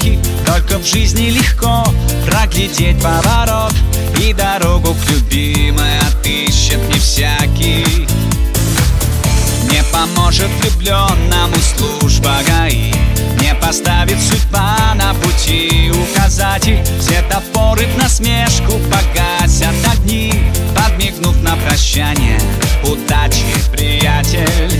знаки. Только в жизни легко проглядеть поворот, и дорогу к любимой отыщет не всякий. Не поможет влюбленному служба ГАИ, не поставит судьба на пути указатель. Светофоры в насмешку погасят огни, подмигнув на прощание: удачи, приятель.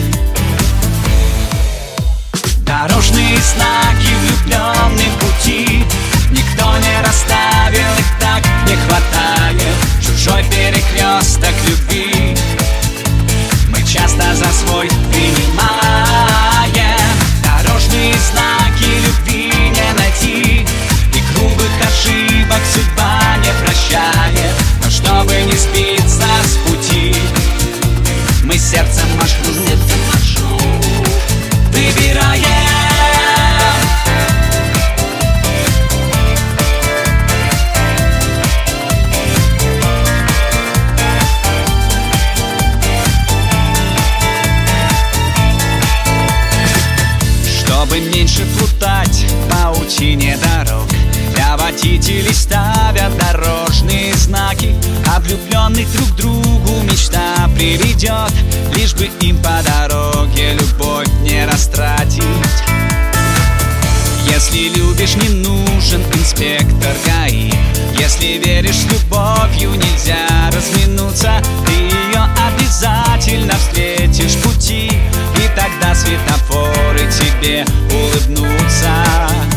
Дорожные знаки влюбленных пути, никто не расставил их, так не хватает. Чужой перекресток любви мы часто за свой принимаем. Дорожные знаки любви не найти, и грубых ошибок судьба не прощает. Но чтобы не сбиться с пути, мы сердцем маршрут выбираем. Чтобы меньше плутать в паутине дорог, для водителей ставят дорожные знаки. А влюбленных друг к другу мечта приведет, лишь бы им по дороге любовь не растратить. Если любишь, не нужен инспектор ГАИ. Если веришь, с любовью нельзя разминуться. Ты ее обязательно встретишь в пути, и тогда светофоры тебе улыбнутся.